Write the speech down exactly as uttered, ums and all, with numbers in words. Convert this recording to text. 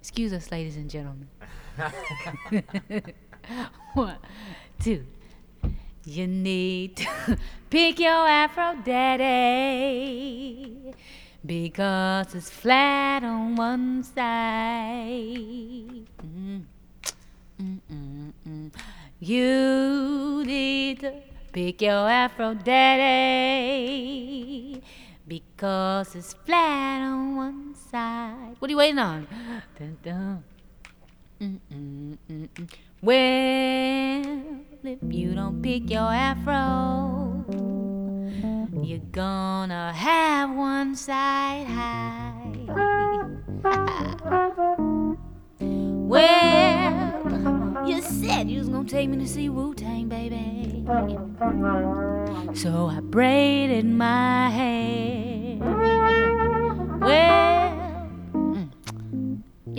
Excuse us, ladies and gentlemen. One, two. You need to pick your Afro daddy because it's flat on one side. Mm. Mm, mm, mm. You need to pick your Afro daddy because it's flat on one side. What are you waiting on? Dun, dun. Mm, mm, mm, mm. Well, if you don't pick your Afro, you're gonna have one side high. Well, you said you was gonna take me to see Wu-Tang, baby. So I braided my hair. Well,